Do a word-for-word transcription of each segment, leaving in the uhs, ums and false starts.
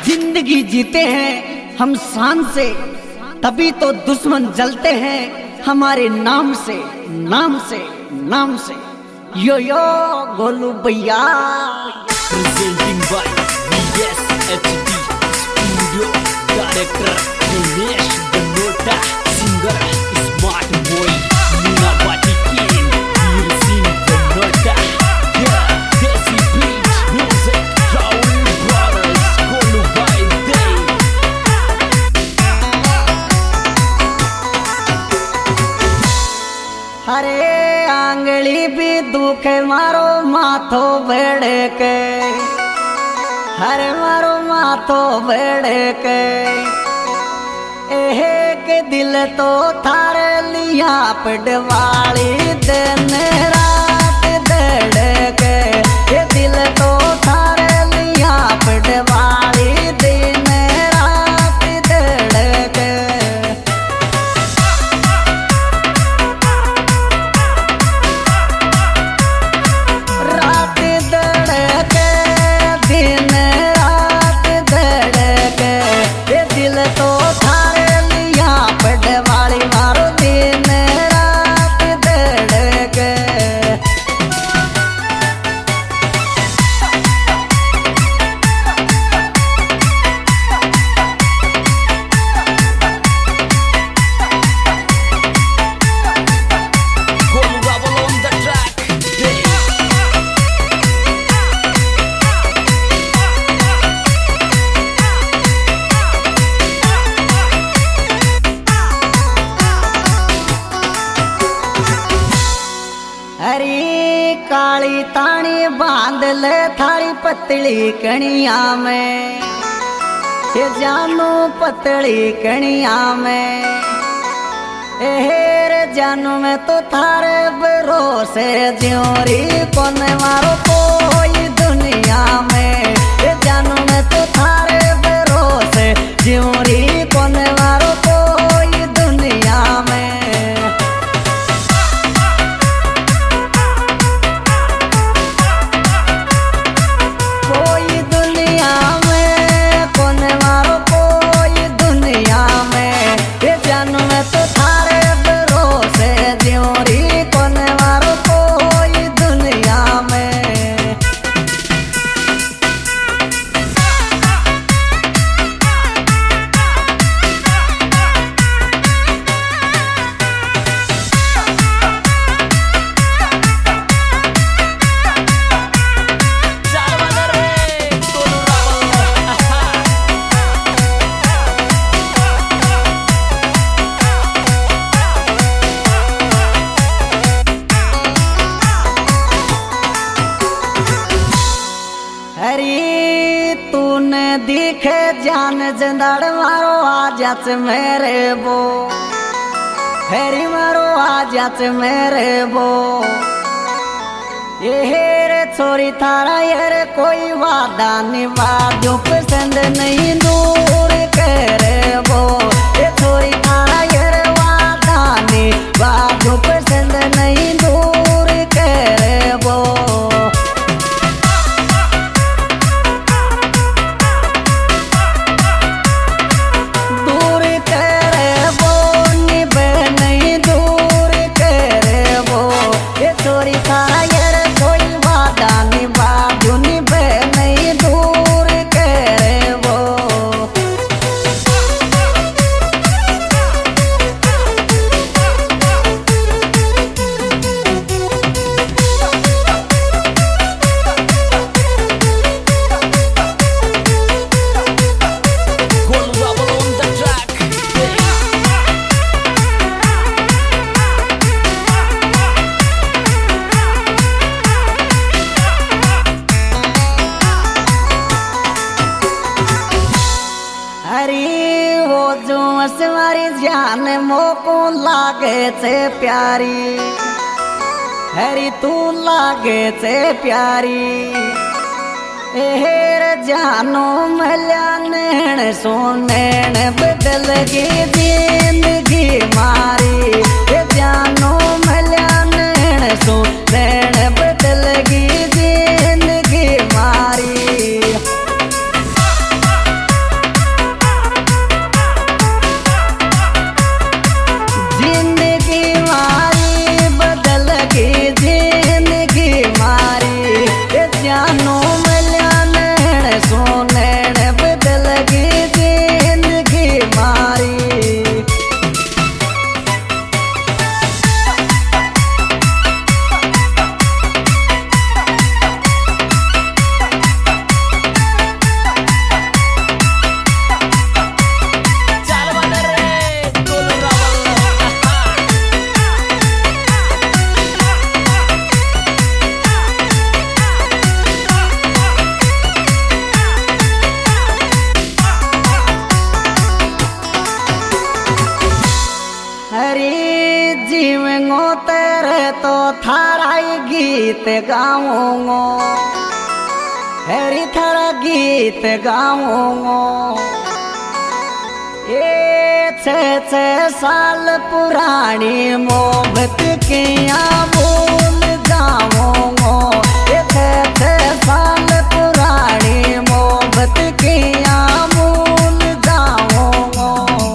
जिंदगी जीते हैं हम शान से, तभी तो दुश्मन जलते हैं हमारे नाम से, नाम से, नाम से। यो यो गोलू भैया। Presenting by V S H D Studio Director Dinesh Banota, Singer Smart Boy Muna Bati King Veer Singh Banota, yeah, Desi Beat Music Raul Brothers Golu Bhai Day। हरे आंगली भी दुखे मारो माथो बेड़े के, हरे मारो माथो बेड़े के। एहे के दिल तो थारे लिया पडवाली दिन रात दड़ के, ये दिल तो थारे लिया पडवाली दिन रात दड़ के। हरी काली तानी बांध ले थारी पतली कणिया में, ये जानू पतली कणिया में। एहेर जानू में तो थारे भरोसे ज्योरी कौन मारो कोई दुनिया में, ये जानू में तो थारे भरोसे ज्योरी कौन मारो कोई दुनिया में। दिखे जान जंदाड़ मारो आजाच मेरे बो, हेरी मारो आजाच मेरे बो। ये हेरे छोरी थारा यार कोई वादा निभा जो पसंद नहीं दूर करे वो, ये छोरी थारा यार वादा निभा जो पसंद नहीं दूर करे वो। मारी जान मोको लागे से प्यारी, हरी तू लागे से प्यारी। एहेर जानो मल्या नैण सो नैण बदल गई जिंदगी मारी, ये जानो मल्या नैण सो नैण बदल गई जिंदगी मारी। गीत गाऊंगो, हरी थारा गीत गाऊंगो। ये छह छह साल पुरानी मोहब्बत किया भूल जाऊंगो। ये छह छह साल पुरानी मोहब्बत किया भूल जाऊंगो।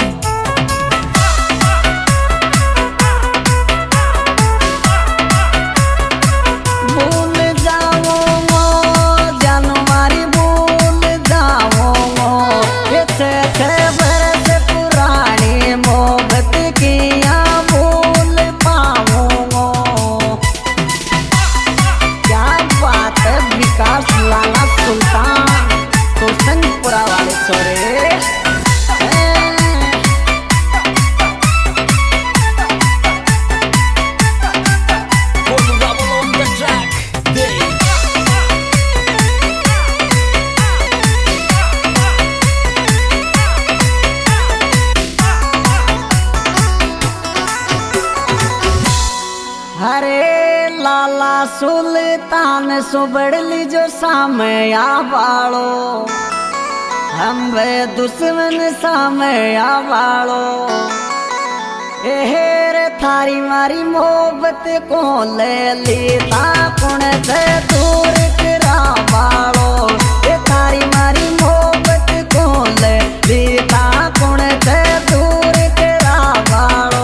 भूल जाऊंगो जनवरी भूल जाऊंगो। ये छह छह बरस पुरानी मोहब्बत किया भूल पाऊंगो। क्या बात है विकास लाला सुल्तान तो संगपुरा वाले छोरे। हरे लाला सुल्तान सुबड़ली जो सामया वालो, हम वे दुश्मन सामया वालो। एहेर थारी मारी मोहब्बत को ले ली ता कुण से दूर करा वालो। ए थारी मारी मोहब्बत को ले ली ता कुण से दूर करा वालो।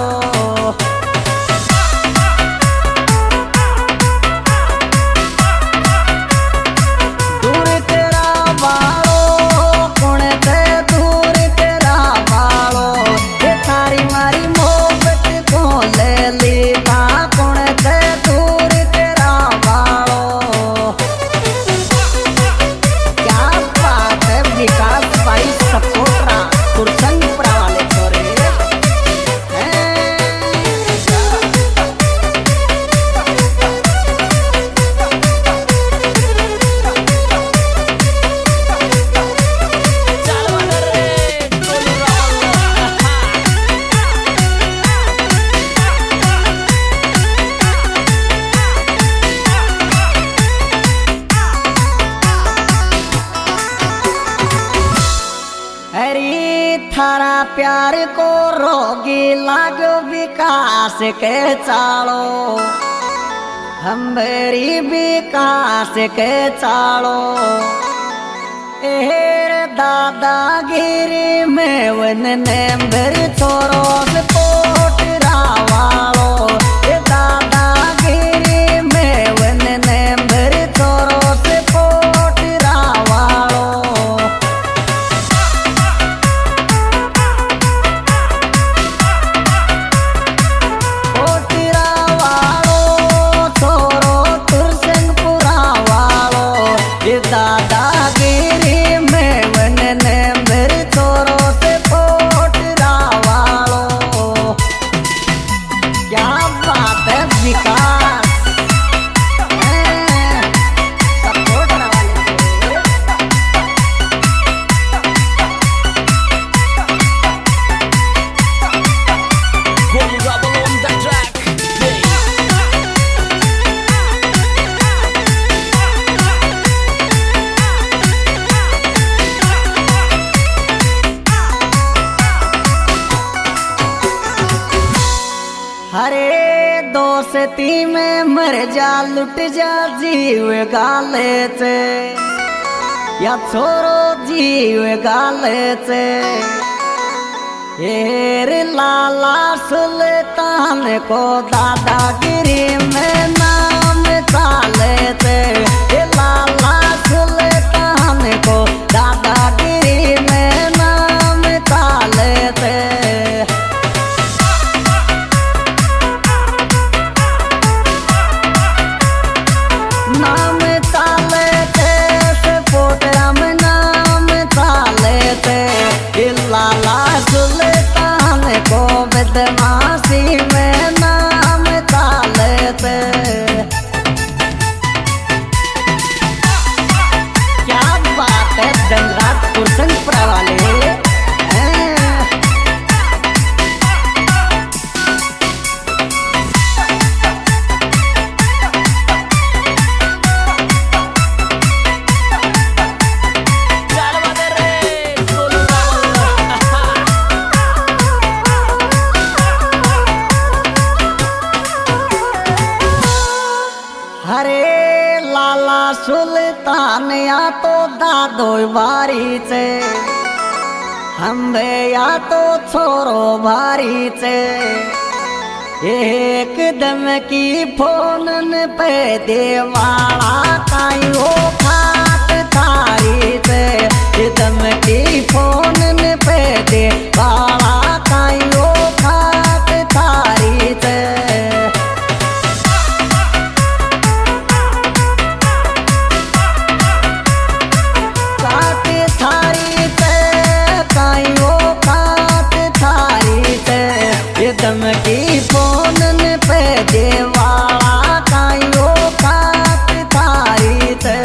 थारा प्यार को रोगी लागो विकास के चालो, हमारी विकास के चालो। एहर दादागिरी में वन नंबर छोरो से पोट रावालो। ए दादागिरी में वन नंबर छोरो से पोट रावालो। दादागिरी में वन नंबर छोरो से पोट रावालो। क्या बात है विकास सपोर्ट रावाले। हरे दोस्ती में मर जा लुट जा जीव गाले से, या छोरो जीव गाले से। हेर लाला सुल्तान को दादागिरी में नाम चाले थे। हे लाला सुल्तान को दादागिरी में नाम चाले थे। नाम चाले थे सपोर्ट राम नाम चाले थे। लाला सुल्तान को बदमाशी में नाम चाले थे। क्या बात है धनराज कुरसंगपुरा वाले। दो बारी से हम या तो छोरो भारी से एक दम की फोन पे देवाला काई हो खात थारी से दम की फोन पे देवाला काई हो खात थारी से खात थारी से काई हो खात थारी से दम की फोन पे देवाला काई हो खात थारी से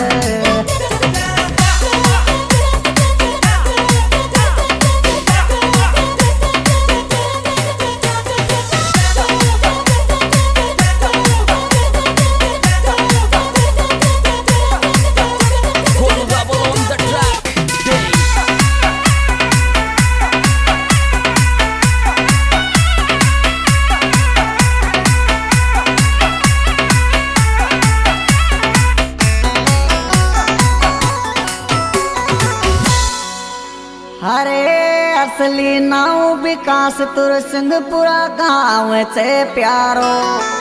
हरे असली नाव विकास तुर सिंहपुरा गाँव से प्यारो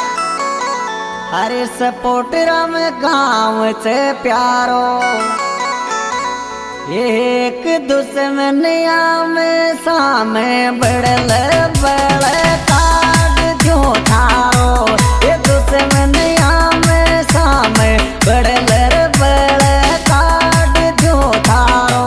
हरे सपोर्ट राम गाँव से प्यारो एक दुश्मनिया में सामे बड़ल बड़ काट जो थारो ये दुश्मनिया में सामे बड़ल बड़ काट जो थारो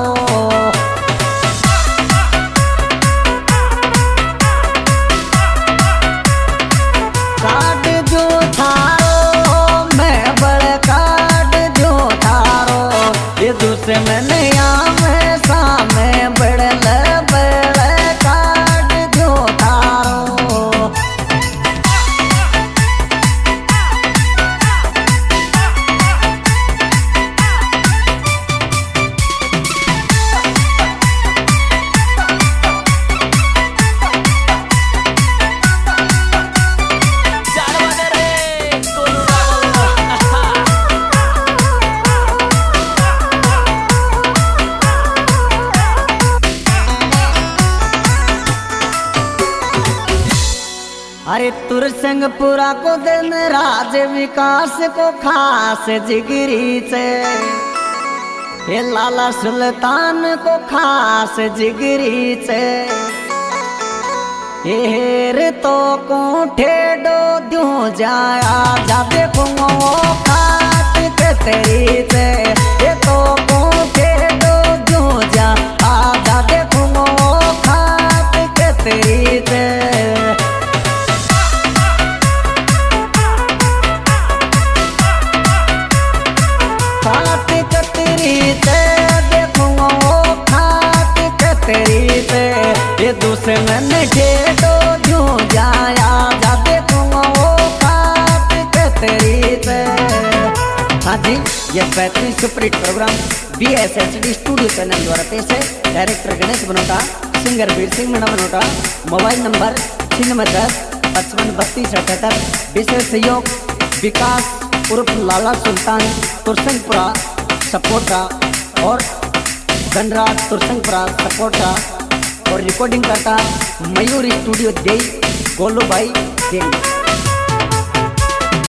काट जो थारो मैं बड़ काट जो थारो ये दुश्मनिया में सामे बड़ल बड़ काट जो थारो अरे तुरसिंहपुरा को दिन राज विकास को खास जिगरी से ये लाला सुल्तान को खास जिगरी से हेर तो को ठेडो दू जाया जा देखो वो खाट के तेरी से ये तो को ठेडो दू जा जा देखो वो खाट के तेरी से खाट कतरी से देखो वो खाट कतरी से ये दुश्मन ठेडो जो जाया जा देखो वो खाट कतरी से। हाँ जी, ये बेहतरीन superhit program B S H D studio channel द्वारा पेश है। Director Ganesh Banota, singer Veer Singh Meena Banota. Mobile number छिन्नवे दस पचपन बत्तीस अठहत्तर। विशेष सहयोग विकास उर्फ लाला सुल्तान तुरसिंहपुरा सपोर्टा और धनराज तुरसिंहपुरा सपोर्टा और रिकॉर्डिंग करता मयूर स्टूडियो देई गोलू भाई देई।